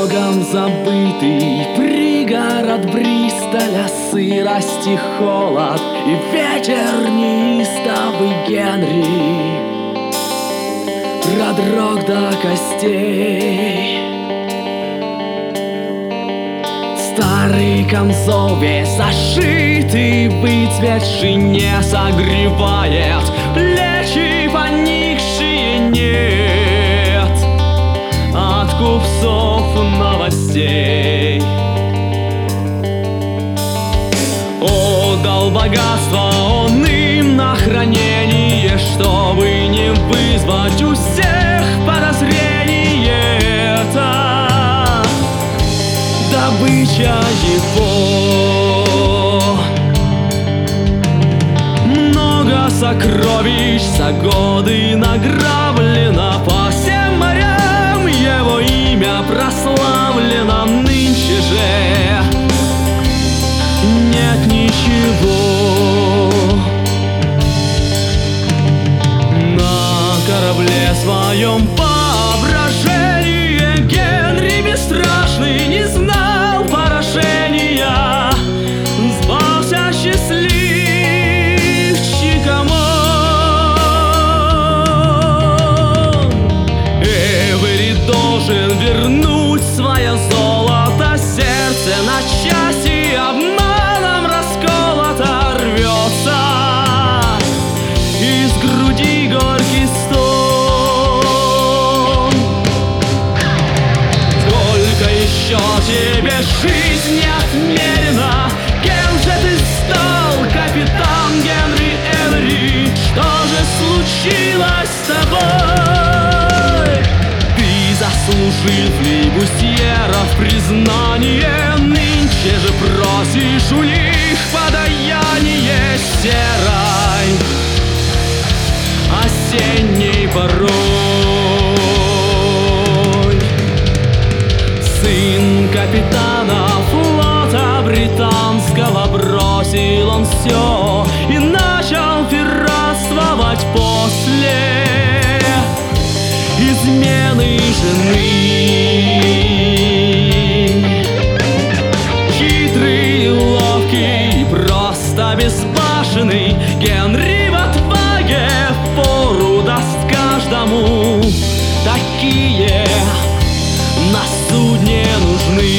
Богом забытый пригород Бристоля, сырость и холод, и ветер неистовый Генри продрог до костей. Старый камзол весь зашитый, выцветший, не согревает, плечи поникшие нет от купцов новостей. Отдал богатство он им на хранение, чтобы не вызвать у всех подозрение. Это добыча его. Много сокровищ за годы награблено по всем морям, его имя прославлено нынче же. Нет ничего на корабле своем воображение. Генри бесстрашный не знал поражения, сбылся счастливчиком он. Эвери должен вернуть свое золото, сердце на части обманом расколото рвется, из груди горький стон. Сколько еще тебе жизни отмерено? Кем же ты стал, капитан Генри Эвери? Что же случилось с тобой? Ты заслужил флибустьеров признание, нынче же просишь у них подаяние серой осенней порой. Сын капитана флота британского, бросил он все и начал пиратствовать после измены жены. Хитрый, ловкий, просто безбашенный Генри в отваге впору даст каждому. Такие на судне нужны.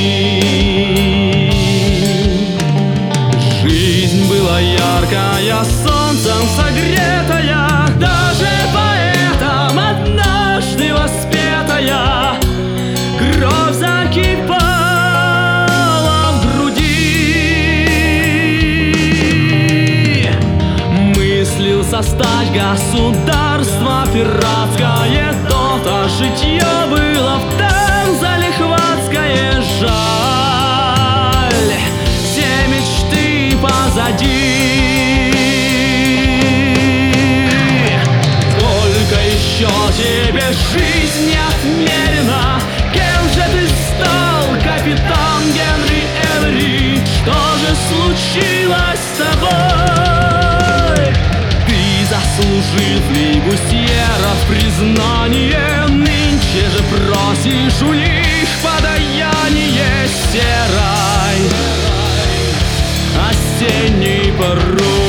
Жизнь была яркая, солнцем согретая, даже поэтом однажды воспетая. Кровь закипала в груди. Мыслил создать государство пиратское, то-то житье было в Темзе лихватское. Жаль, все мечты позади. Сколько еще тебе жизни отмерено? Кем же ты стал, капитан Генри Эвери? Что же случилось с тобой? Ты заслужил флибустьеров признание, нынче же просишь у них подаяние серой осенней порой.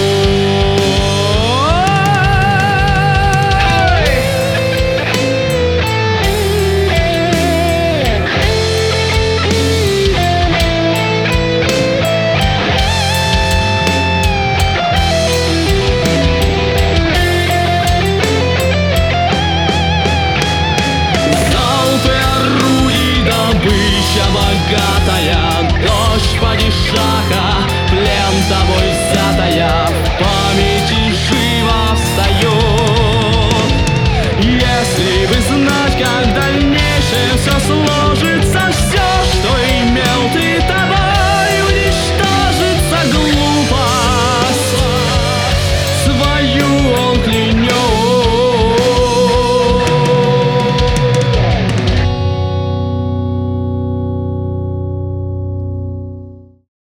Богатая, дочь падишаха, плен тобой взятая,